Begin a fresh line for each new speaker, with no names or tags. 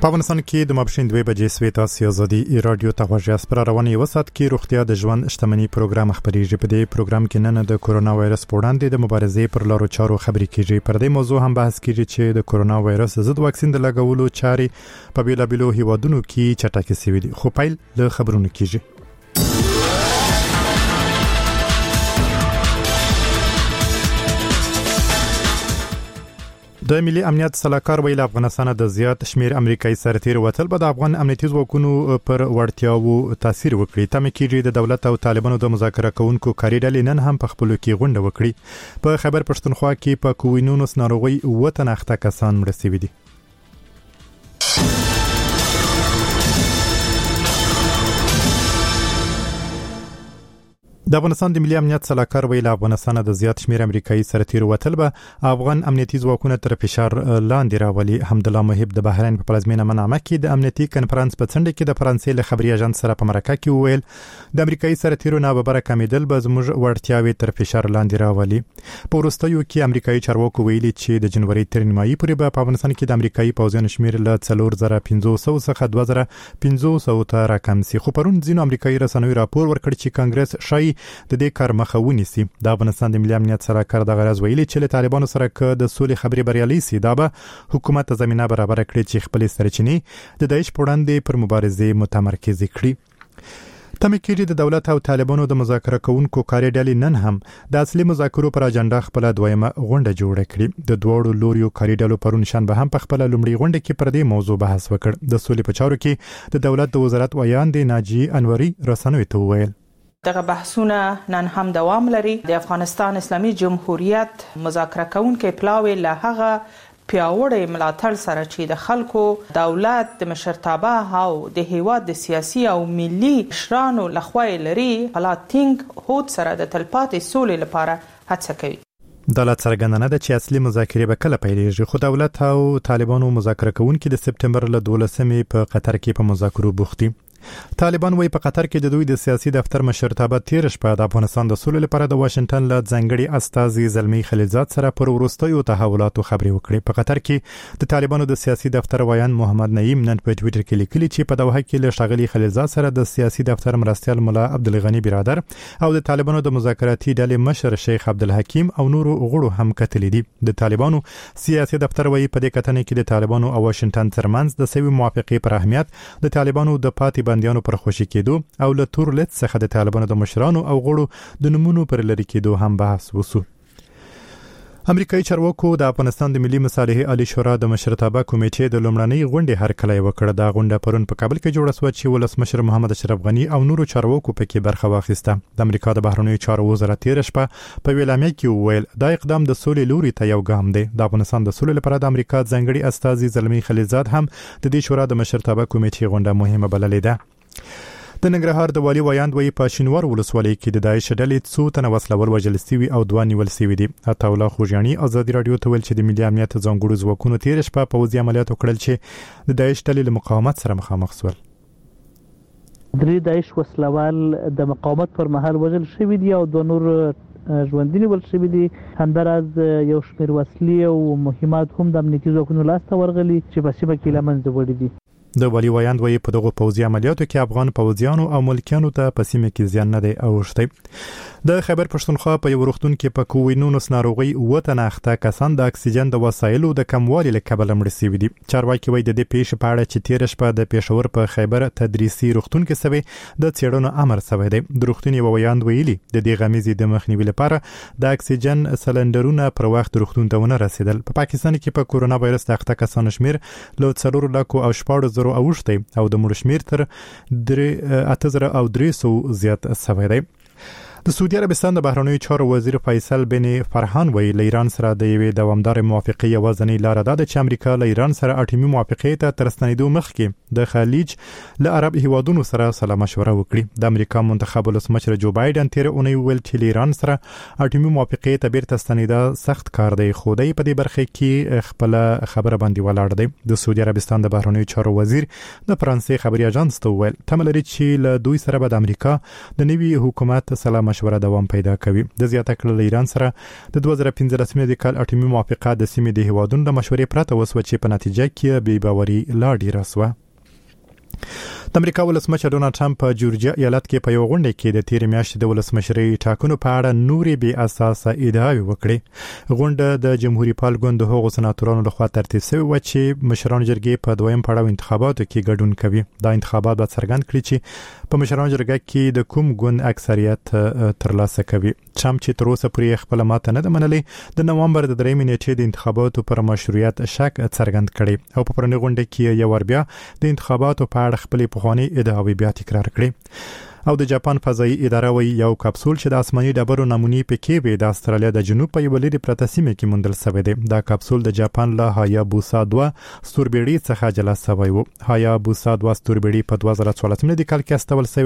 په افغانستان کې د ماپښین 2 بجې سوي تاسو ازادي رادیو ته غوښتل پر رواني وسات کې روغتیا د ژوند شتمنۍ پروګرام خبريږي. په دې پروګرام کې نن د کورونا وایرس په وړاندې د مبارزې پر لارو چارو خبرې کیږي. پر دې موضوع هم بحث کیږي چې د کورونا وایرس ضد واکسین د لګولو چارې په بیلابیلو هیوادونو کې چټکې شوې دي. خو پیل له خبرونو کیږي. د ملي امنیت صلاحکار ویل افغانستان د زیات شمیر امریکایي سرتیر وتل به د افغان امنیتي ځواکونو پر وړتیاو تاثیر وکړي. تمه کیږي د دولت او طالبانو د مذاکره کوونکو کاری ډلې نن هم په خپل کې غونډه وکړي. په خیبر پښتونخوا کې په کووینونس ناروغي وطن اخته کسان مړ شوي دي. د افغانستان د ملي امنیت صلاحکار ویل افغانستان د زیات شمیر امریکایي سرتیر وتل به افغان امنیتي ځواکونو تر فشار لاندې راولي. حمدالله محب د بحرین په پلازمینه منامه کې د امنیتي کنفرانس په څنډه کې د فرانسې له خبري اژانس سره په مرکه کې وویل د امریکایي سرتیرو ناببره کمیدل به زموږ وړتیاوي تر فشار لاندې راولي. په وروستیو کې امریکایي چارواکو ویلي چې د جنوري تر نیمایي پورې به په افغانستان کې د امریکایي پوځیانو شمیر له 4500 څخه 2500 ته راکم شي. خو پرون ځینو امریکایي رسنیو راپور ورکړ چې کانګرس شای د دې کار مخه ونیسي. د افغانستان د ملي امنیت صلاحکار د غرض ویلي چې له طالبانو سره د سولې خبرې بریالي سي دا به حکومت زمينه برابر کړي چې خپل سرچینې د داعش په وړاندې پر مبارزې متمرکز کړي. تمه کېږي د دولت او طالبانو د مذاکره کوونکو کاری ډلې نن هم د اصلي مذاکرو پر اجنډا خپل دویمه غونډه جوړه کړې. د دوړو لوريو کاری ډلو پرون شنبه هم په خپل لومړی غونډه کې پر دې موضوع بحث وکړ. د سولې په چارو کې د دولت د وزارت ویاند ناجی انوري رسنوي ته وویل
دغه بحثونه نن هم دوام لري. د افغانستان اسلامي جمهوریت مذاکره کوونکي پلاوی له هغه پیاوړی ملاتړ سره چې د خلکو دولت د مشرتابه او د هیواد د سیاسي او ملي مشرانو لخوا لري پلاتینګ هوت سره د تلپاتې سولې لپاره هڅه کوي.
دولت څرګندونه ده چې اصلي مذاکرې به کله پیلېږي. خو دولت او طالبانو مذاکره کوونکي د سپتمبر له 12مې په قطر کې په مذاکرو بوخت دي. طالبان وایي په قطر کې د دوی د سیاسي دفتر مشرتابه تیر شپه د افغانستان د سولې لپاره د واشنگټن له ځنګړي استازي زلمی خلیلزاد سره پر وروستیو تحولاتو خبرې وکړې. په قطر کې د طالبانو د سیاسي دفتر ویان محمد نعیم نن په ټوئیټر کې لیکلي چې په دوحه کې له شاغلي خلیلزاد سره د سیاسي دفتر مرستيال مولا عبدالغنی برادر او د طالبانو د مذاکراتي ډلې مشر شیخ عبدالحکیم او نورو غړو هم کتلې دي. د طالبانو سیاسي دفتر وایي په دې کتنې کې د طالبانو او واشنگټن ترمنځ د سوي موافقې پر اهمیت د طالبانو د پاتې بنديانو پر خوشي کېدو او له تورلت څخه د طالبانو د مشرانو او غړو د نمونو پر لری کېدو هم بحث وسو. امریکایي چارواکو د افغانستان د ملي مصالحې عالی شورا د مشرتابه کمیټې د لومړنۍ غونډې هرکلی وکړ. دا غونډه پرون په کابل کې جوړه شوه چې ولسمشر محمد اشرف غنی او نورو چارواکو پکې برخه واخیسته. د امریکا د بهرنیو چارو وزارت تیر شپه په ویلامې کې وویل دا اقدام د سولې لوري ته یو ګام دی. د افغانستان د سولې لپاره د امریکا ځنګړي استازي زلمی خلیلزاد هم د دې شورا د مشرتابه کمیټې غونډه مهمه بللې ده. د ننګرهار د والي ویاند وی په شینوار ولسوالۍ کې د داعش ډلې څو تنه وسلوال وژل شوي او 2 نیول شوي دي. عطا الله خوجانی ازادي رادیو ته ویل چې د ملي امنیت ځانګړو ځواکونو تیر شپه پوځي عملیات وکړل چې د داعش ډلې له مقاومت سره مخامخ شول.
3 داعش وسلوال د مقاومت پر مهال وژل شوي دي او 2 نور ژوندۍ ول شوي دي. همداراز یو شمېر وسلې او مهمات هم د امنیتي ځواکونو لاسته ورغلي چې په سیمه کې لمنځه وړي دي.
د والي ویاند وی په دغه پوځي عملیاتو کې افغان پوځیانو او ملکیانو ته په سیمه کې زیان نه دی اوښتی. د خیبر پښتونخوا په یو روغتون کې په کووینونس ناروغي وطن اخته کسان د اکسیجن د وسایلو د کموالي له کبله مړ شوي دي. چارواکي وایي د دې پیښې په اړه چې تیر شپه د پېښور په خیبر تدریسي روغتون کې سوي د څېړنو امر شوی دی. د روغتون یو ویاند ویلي د دې غمیزې د مخنیوي لپاره د اکسیجن سلندرونه پر وخت روغتون ته ونه رسیدل. په پاکستان کې په کورونا وایرس د اخته کسانو شمیر له 4 لک او 14 اوښتي او د مړو شمیر تر 8300 زیات شوی دی. د سعودي عربستان د بهرنیو چارو وزیر فیصل بن فرحان وی له ایران سره د یوې دوامدار موافقې یوازنۍ لار ده چې امریکا له ایران سره اټومي موافقې ته تر ستنېدو مخکې د خلیج له عرب هیوادونو سره سلا مشوره وکړي. د امریکا منتخب ولسمشر جو بایدن تیر اونۍ ویل چې له ایران سره اټومي موافقې ته بیرته ستنېدا سخت کار دی خو د په دې برخه کې خپل خبره باندې ولاړ دی. د سعودي عربستان د بهرنیو چارو وزیر د فرانسې خبري اژانس ته ویل تمه لري چې له دوی سره به د امریکا د نوي حکومت سلا مشوره دوام پیدا کوي. د زیاته کړل ایران سره د 2015 کال اټومي موافقه د سیمې د هیوادونو د مشورې پرته وسو چې په نتیجه کې بې باوري لا ډیره شوه. د امریکا ولسمشر ډونالد ټرمپ په جورجیا ایالت کې په یو غونډه کې د تیر میاشتې د ولسمشرۍ ټاکنو په اړه نورې بې اساسه ادعاوې وکړې. غونډه د جمهوریت پال ګوند د هغو سناتورانو لخوا ترتیب شوې و چې مشرانو جرګې په دویم پړاو انتخاباتو کې ګډون کوي. دا انتخابات به څرګند کړي چې په مشرانو جرګه کې د کوم ګوند اکثریت ترلاسه کوي. ټرمپ چې تر اوسه پورې خپل ماته نه ده منلې، د نومبر د 3 نیټې د انتخاباتو پر مشروعیت شک څرګند کړي او په پرونی غونډه کې یو ور بیا د انتخاباتو په اړه خپل پخوانی ادعاوې بیا تکرار کړي. او د جاپان فضائي اداره وی یو کپسول چې د آسماني ډبرو نمونې پکې وي د استرالیا د جنوب په یو لري پرته سیمه کې موندل شوی دی. دا کپسول د جاپان له هایابوسا 2 ستوربېړۍ څخه جلا شوی و. هایابوسا 2 ستوربېړۍ په 2014 کال کې استول شوی